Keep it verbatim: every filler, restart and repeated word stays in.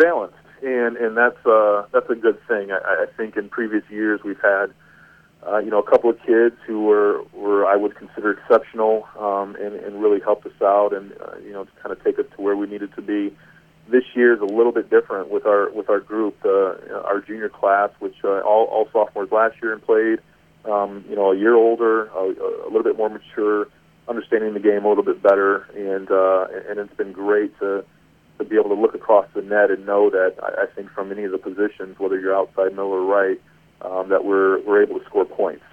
balanced, and and that's uh, that's a good thing. I, I think in previous years we've had uh, you know a couple of kids who were were I would consider exceptional um, and and really helped us out, and uh, you know to kind of take us to where we needed to be. This year is a little bit different with our with our group, uh, our junior class, which uh, all, all sophomores last year and played. Um, you know, a year older, a, a little bit more mature, understanding the game a little bit better, and uh, and it's been great to to be able to look across the net and know that I, I think from any of the positions, whether you're outside, middle, or right, um, that we're we're able to score points.